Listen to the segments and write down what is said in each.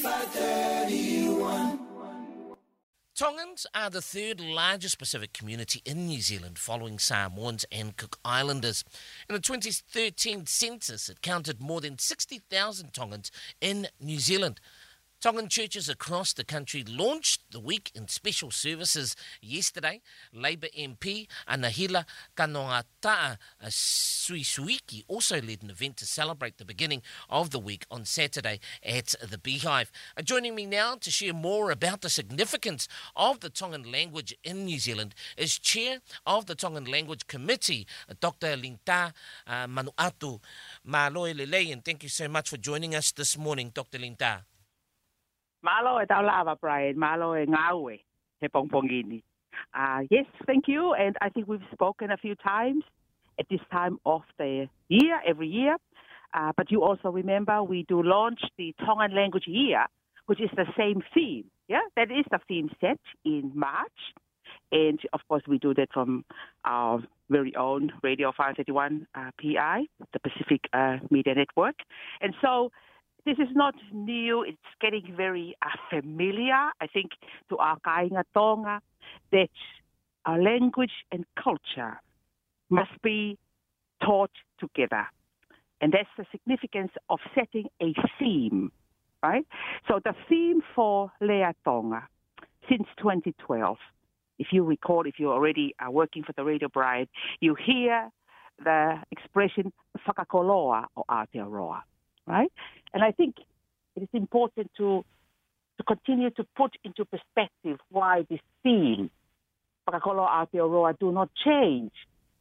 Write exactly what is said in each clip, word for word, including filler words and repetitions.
Tongans are the third largest Pacific community in New Zealand, following Samoans and Cook Islanders. In the twenty thirteen census, it counted more than sixty thousand Tongans in New Zealand. Tongan churches across the country launched the week in special services yesterday. Labour M P Anahila Kanoata'a Suisuiki also led an event to celebrate the beginning of the week on Saturday at the Beehive. Uh, joining me now to share more about the significance of the Tongan language in New Zealand is Chair of the Tongan Language Committee, uh, Doctor Linta uh, Manuatu. Māloe lelei, and thank you so much for joining us this morning, Doctor Linta. Malo e tau lava, Brian. Malo e ngaue, he pongpongini. Uh, yes, thank you. And I think we've spoken a few times at this time of the year, every year. Uh, but you also remember we do launch the Tongan Language Year, which is the same theme. Yeah, that is the theme set in March. And, of course, we do that from our very own Radio five thirty-one uh, P I, the Pacific uh, Media Network. And so this is not new. It's getting very uh, familiar, I think, to our Kāinga Tonga, that our language and culture must be taught together. And that's the significance of setting a theme, right? So the theme for Lea Tonga since twenty twelve, if you recall, if you already are working for the Radio Bride, you hear the expression whakakoloa o Aotearoa. Right? And I think it is important to to continue to put into perspective why this theme, Whakakoloa Aotearoa, do not change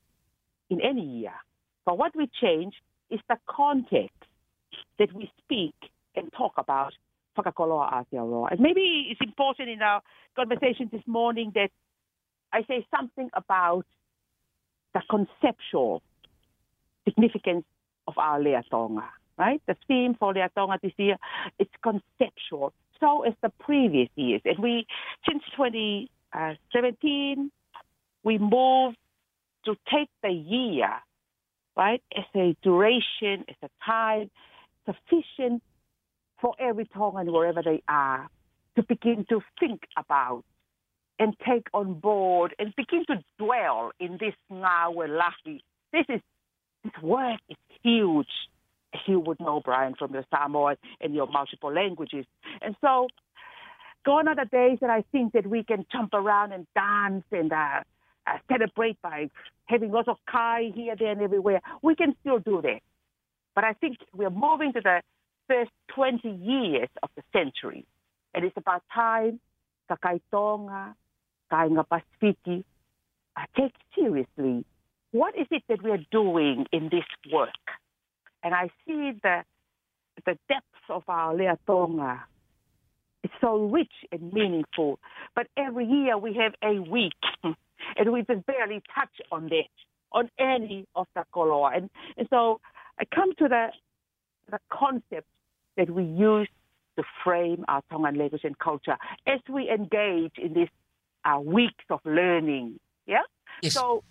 in any year. But what we change is the context that we speak and talk about Whakakoloa Aotearoa. And maybe it's important in our conversation this morning that I say something about the conceptual significance of our Lea Tonga. Right? The theme for Lea Tonga this year, it's conceptual. So as the previous years. And we, since twenty seventeen, we moved to take the year, right, as a duration, as a time sufficient for every Tongan, wherever they are, to begin to think about and take on board and begin to dwell in this Ngawe Lahi. This is, this work is huge. You would know, Brian, from your Samoan and your multiple languages. And so, gone are the days that I think that we can jump around and dance and uh, uh, celebrate by having lots of kai here, there, and everywhere. We can still do that. But I think we're moving to the first twenty years of the century. And it's about time ka Kai Tonga, Kāinga Pasifiki, uh, take seriously what is it that we're doing in this work. And I see the the depths of our Lea Tonga. It's so rich and meaningful. But every year we have a week, and we just barely touch on that, on any of the koloa. And, and so I come to the the concept that we use to frame our Tongan language and culture as we engage in these uh, weeks of learning. Yeah? Yes. So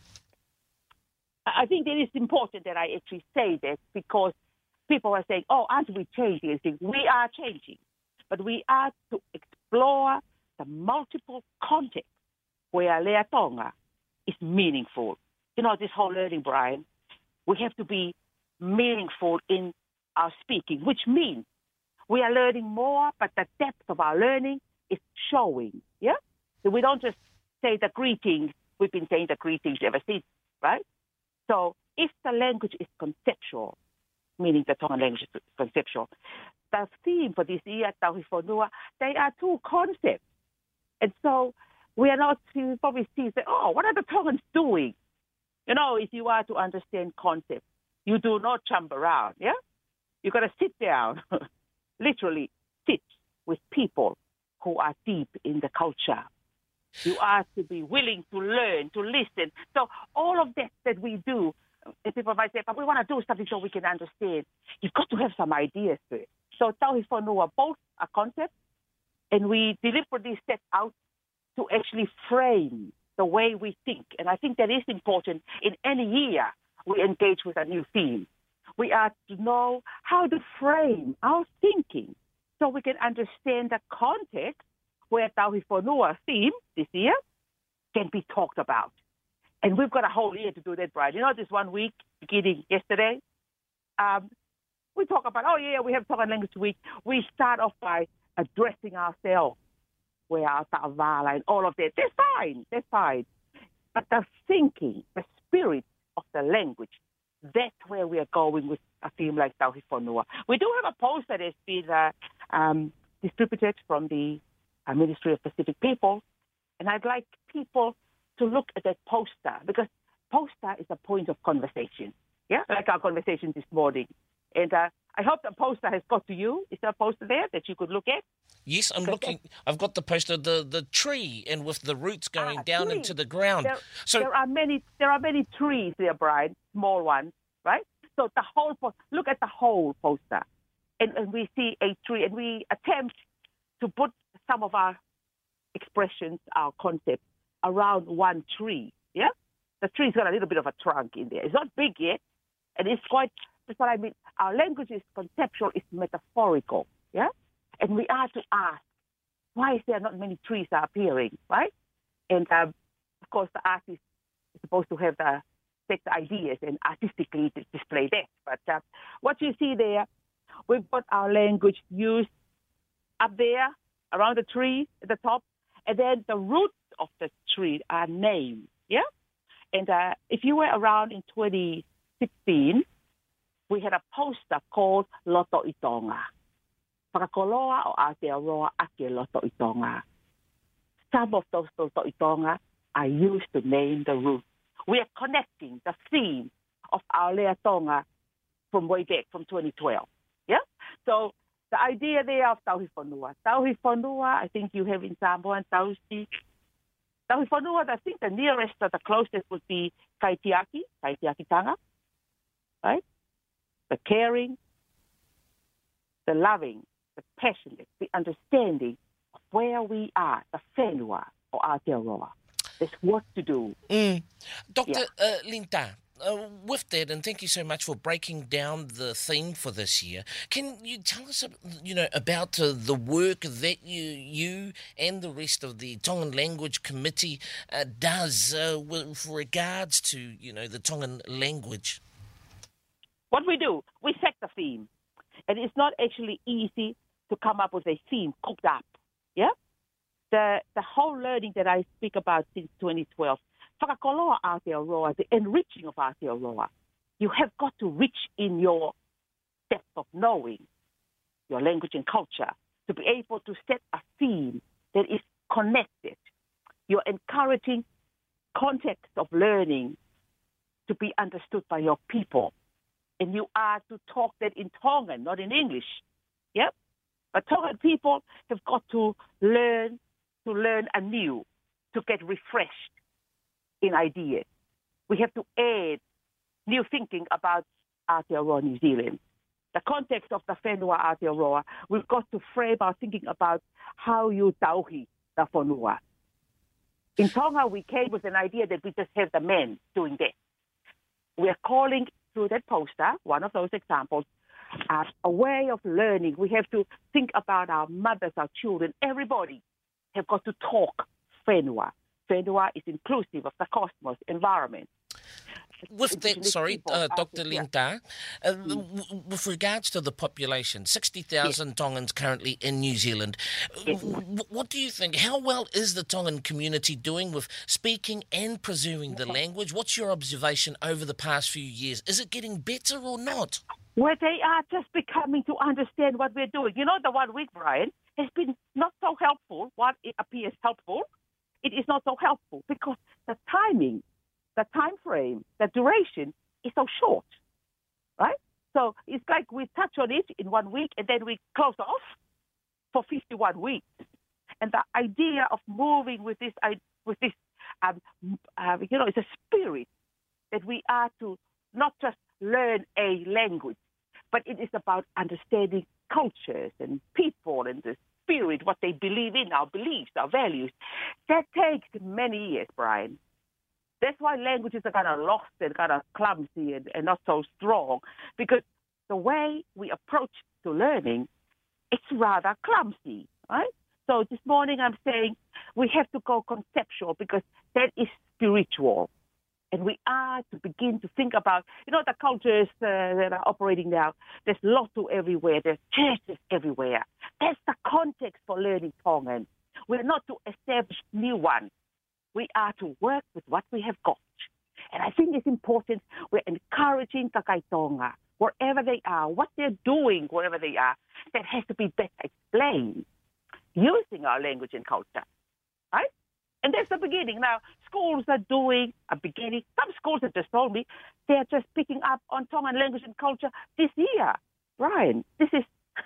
I think it is important that I actually say that, because people are saying, oh, aren't we changing? I think we are changing. But we are to explore the multiple contexts where Lea Tonga is meaningful. You know, this whole learning, Brian, we have to be meaningful in our speaking, which means we are learning more, but the depth of our learning is showing, yeah? So we don't just say the greetings. We've been saying the greetings ever since, right? So if the language is conceptual, meaning the Tongan language is conceptual, the theme for this year, Tauhi Whanua, they are two concepts. And so we are not to probably see, say, oh, what are the Tongans doing? You know, if you are to understand concepts, you do not jump around, yeah? You got to sit down, literally sit with people who are deep in the culture. You are to be willing to learn, to listen. So all of that that we do, and people might say, but we want to do something so we can understand. You've got to have some ideas first. So Tauhi Whanua, both are concepts, and we deliberately set out to actually frame the way we think. And I think that is important. In any year, we engage with a new theme. We are to know how to frame our thinking so we can understand the context where Tauhi Whanua theme this year can be talked about. And we've got a whole year to do that, Brian. You know, this one week, beginning yesterday, um, we talk about, oh, yeah, we have Tongan Language Week. We start off by addressing ourselves, where our ta'avala and all of that. That's fine. That's fine. But the thinking, the spirit of the language, that's where we are going with a theme like Tauhi Whanua. We do have a post that has been uh, um, distributed from the uh, Ministry of Pacific Peoples, and I'd like people to look at that poster, because poster is a point of conversation, yeah, like our conversation this morning. And uh, I hope the poster has got to you. Is there a poster there that you could look at? Yes, I'm looking. I've got the poster, the the tree, and with the roots going ah, down tree. into the ground. There, so there are many. There are many trees there, Brian. Small ones, right? So the whole look at the whole poster, and, and we see a tree, and we attempt to put some of our expressions, our concepts, around one tree. Yeah, the tree's got a little bit of a trunk in there. It's not big yet, and it's quite. That's what I mean. Our language is conceptual, it's metaphorical, yeah? And we are to ask, why is there not many trees are appearing, right? And, um, of course, the artist is supposed to have the, take the ideas and artistically display that. But uh, what you see there, we've got our language used up there, around the tree at the top, and then the roots of the tree are named, yeah? And uh, if you were around in twenty sixteen, we had a poster called Loto i Tonga. Whakakoloa o Aotearoa ake Loto i Tonga. Some of those Loto i Tonga are used to name the route. We are connecting the theme of our Lea Tonga from way back, from twenty twelve. Yeah? So the idea there of Tauhi Whanua. Tauhi Whanua, I think you have in Samoa and Tausi. Tauhi Whanua, I think the nearest or the closest would be Kaitiaki, Kaitiaki Tanga, right? The caring, the loving, the passionate, the understanding of where we are, the whenua or Aotearoa. There's what to do. Mm. Doctor Yeah. Uh, Linta, uh, with that, and thank you so much for breaking down the theme for this year, can you tell us, you know, about uh, the work that you, you and the rest of the Tongan Language Committee uh, does uh, with regards to, you know, the Tongan language? What we do, we set the theme. And it's not actually easy to come up with a theme cooked up. Yeah? The the whole learning that I speak about since twenty twelve, whakakoloa Aotearoa, the enriching of Aotearoa. You have got to reach in your depth of knowing your language and culture to be able to set a theme that is connected. You're encouraging context of learning to be understood by your people. And you are to talk that in Tongan, not in English. Yep. But Tongan people have got to learn to learn anew, to get refreshed in ideas. We have to add new thinking about Aotearoa New Zealand. The context of the whenua Aotearoa, we've got to frame our thinking about how you tauhi the whanua. In Tonga, we came with an idea that we just have the men doing that. We are calling through that poster, one of those examples, as a way of learning. We have to think about our mothers, our children, everybody have got to talk whenua. Whenua is inclusive of the cosmos, environment. With that, sorry, uh, Doctor Linta, uh, mm. with regards to the population, sixty thousand yes. Tongans currently in New Zealand, yes. w- what do you think? How well is the Tongan community doing with speaking and preserving the language? What's your observation over the past few years? Is it getting better or not? Well, they are just becoming to understand what we're doing. You know, the one week, Brian, has been not so helpful. What it appears helpful, it is not so helpful because the timing, the time frame, the duration is so short, right? So it's like we touch on it in one week and then we close off for fifty-one weeks. And the idea of moving with this, with this, um, uh, you know, it's a spirit that we are to not just learn a language, but it is about understanding cultures and people and the spirit, what they believe in, our beliefs, our values. That takes many years, Brian. That's why languages are kind of lost and kind of clumsy and, and not so strong, because the way we approach to learning it's rather clumsy, right? So this morning I'm saying we have to go conceptual because that is spiritual. And we are to begin to think about, you know, the cultures uh, that are operating now. There's Lotu everywhere. There's churches everywhere. That's the context for learning Tongan. We're not to establish new ones. We are to work with what we have got. And I think it's important we're encouraging Kakai Tonga, wherever they are, what they're doing, wherever they are. That has to be better explained using our language and culture, right? And that's the beginning. Now, schools are doing a beginning. Some schools have just told me they're just picking up on Tongan language and culture this year. Brian, this is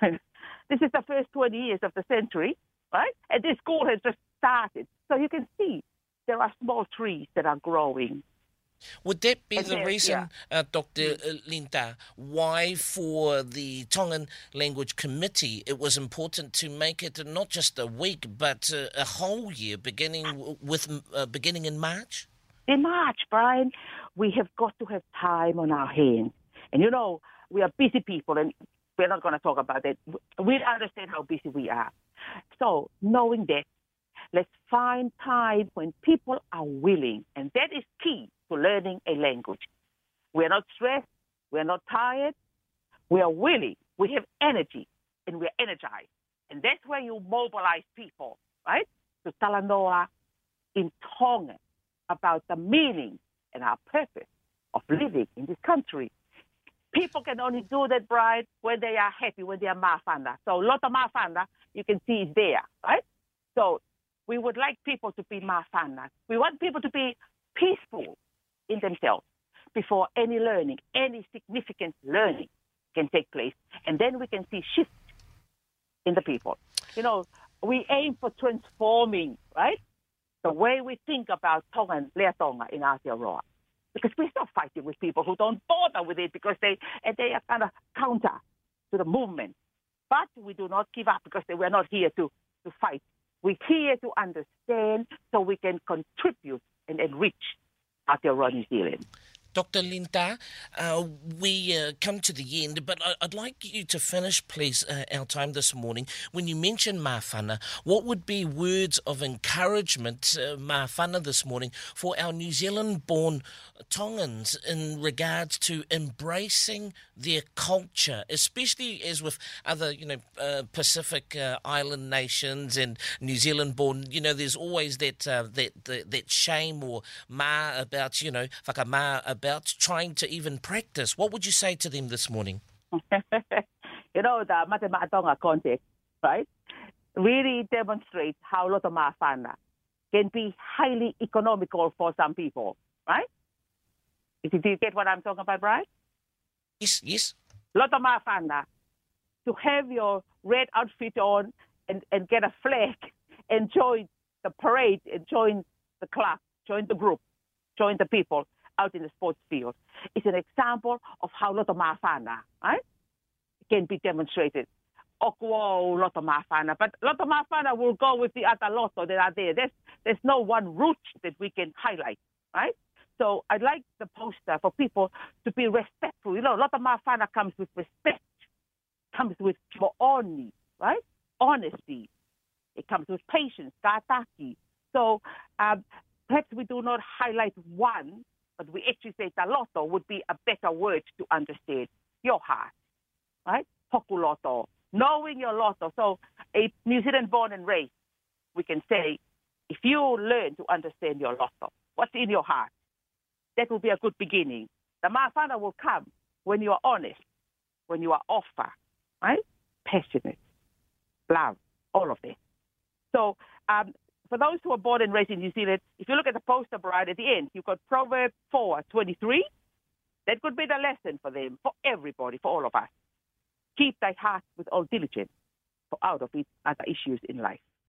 this is the first twenty years of the century, right? And this school has just started. So you can see there are small trees that are growing. Would that be And the there- reason, yeah. uh, Doctor Linta, why for the Tongan Language Committee it was important to make it not just a week but uh, a whole year, beginning w- with uh, beginning in March? In March, Brian, we have got to have time on our hands. And you know, we are busy people, and we're not going to talk about that. We understand how busy we are. So, knowing that, let's find time when people are willing, and that is key to learning a language. We're not stressed, we're not tired, we are willing, we have energy, and we're energized. And that's where you mobilize people, right? To talanoa in Tongan about the meaning and our purpose of living in this country. People can only do that, Brian, when they are happy, when they are mafana. So Lota mafana, you can see is there, right? So we would like people to be mafana. We want people to be peaceful in themselves before any learning, any significant learning can take place. And then we can see shift in the people. You know, we aim for transforming, right? The way we think about Tongan, Lea Tonga in Aotearoa. Because we're not fighting with people who don't bother with it because they and they are kind of counter to the movement. But we do not give up because we're not here to, to fight. We're here to understand so we can contribute and enrich Aotearoa New Zealand. Doctor Linta, uh, we uh, come to the end, but I- I'd like you to finish, please, uh, our time this morning. When you mention mawhana, what would be words of encouragement, uh, mawhana this morning, for our New Zealand-born Tongans in regards to embracing their culture, especially as with other, you know, uh, Pacific uh, island nations and New Zealand-born, you know, there's always that, uh, that, that, that shame or ma about, you know, whakama about trying to even practice. What would you say to them this morning? You know, the Matematonga context, right, really demonstrates how Lota Mawhana can be highly economical for some people, right? Do you get what I'm talking about, Brian? Yes, yes. Lota Mawhana, to have your red outfit on and, and get a flag and join the parade and join the club, join the group, join the people out in the sports field. It's an example of how Lota Mawhana, right, can be demonstrated. Okuo Lota Mawhana, but Lota Mawhana will go with the other Lotto that are there. There's, there's no one route that we can highlight, right? So I'd like the poster for people to be respectful. You know, Lota Mawhana comes with respect, comes with mo'oni, right? Honesty. It comes with patience, kataki. So um, perhaps we do not highlight one, but we actually say taloto would be a better word to understand your heart, right? Hokuloto, knowing your loto. So a New Zealand born and raised, we can say, if you learn to understand your loto, what's in your heart, that will be a good beginning. The mawhana will come when you are honest, when you are offer, right? Passionate, love, all of this. So um, for those who are born and raised in New Zealand, if you look at the poster, Brian, at the end, you've got Proverbs four twenty-three. That could be the lesson for them, for everybody, for all of us. Keep thy heart with all diligence, for out of it are the issues in life.